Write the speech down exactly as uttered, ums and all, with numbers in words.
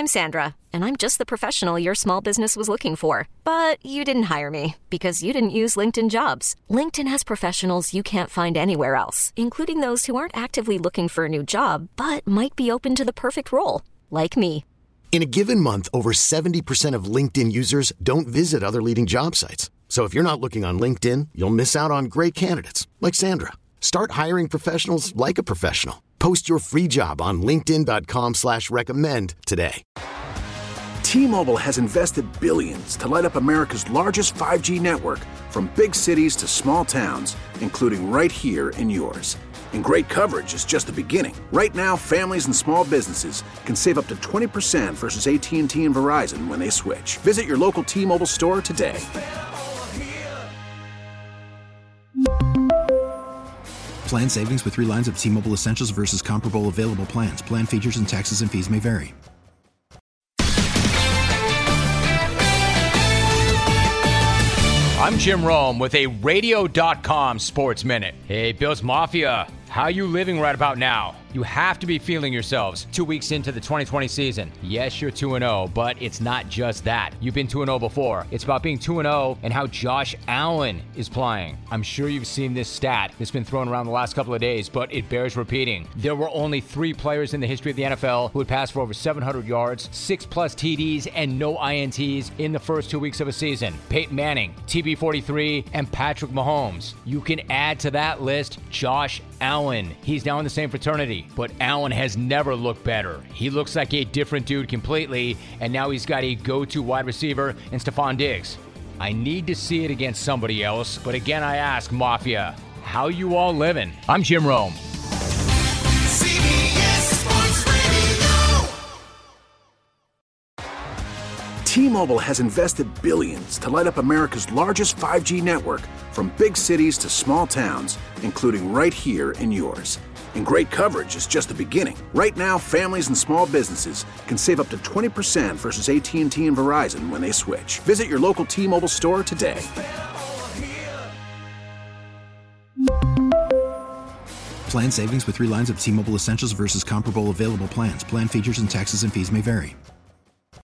I'm Sandra, and I'm just the professional your small business was looking for. But you didn't hire me because you didn't use LinkedIn Jobs. LinkedIn has professionals you can't find anywhere else, including those who aren't actively looking for a new job, but might be open to the perfect role, like me. In a given month, over seventy percent of LinkedIn users don't visit other leading job sites. So if you're not looking on LinkedIn, you'll miss out on great candidates like Sandra. Start hiring professionals like a professional. Post your free job on linkedin dot com slash recommend today. T-Mobile has invested billions to light up America's largest five G network, from big cities to small towns, including right here in yours. And great coverage is just the beginning. Right now, families and small businesses can save up to twenty percent versus A T and T and Verizon when they switch. Visit your local T-Mobile store today. Plan savings with three lines of T-Mobile Essentials versus comparable available plans. Plan features and taxes and fees may vary. I'm Jim Rome with a radio dot com Sports Minute. Hey, Bills Mafia, how you living right about now? You have to be feeling yourselves two weeks into the twenty twenty season. Yes, you're two and oh, but it's not just that. You've been two and oh before. It's about being two and oh and how Josh Allen is playing. I'm sure you've seen this stat that's been thrown around the last couple of days, but it bears repeating. There were only three players in the history of the N F L who had passed for over seven hundred yards, six plus T Ds, and no I N Ts in the first two weeks of a season. Peyton Manning, T B forty-three, and Patrick Mahomes. You can add to that list Josh Allen. He's now in the same fraternity. But Allen has never looked better. He looks like a different dude completely, and now he's got a go-to wide receiver in Stephon Diggs. I need to see it against somebody else, but again I ask, Mafia, how you all living? I'm Jim Rome. C B S Sports Radio. T-Mobile has invested billions to light up America's largest five G network, from big cities to small towns, including right here in yours. And great coverage is just the beginning. Right now, families and small businesses can save up to twenty percent versus A T and T and Verizon when they switch. Visit your local T-Mobile store today. Plan savings with three lines of T-Mobile Essentials versus comparable available plans. Plan features and taxes and fees may vary.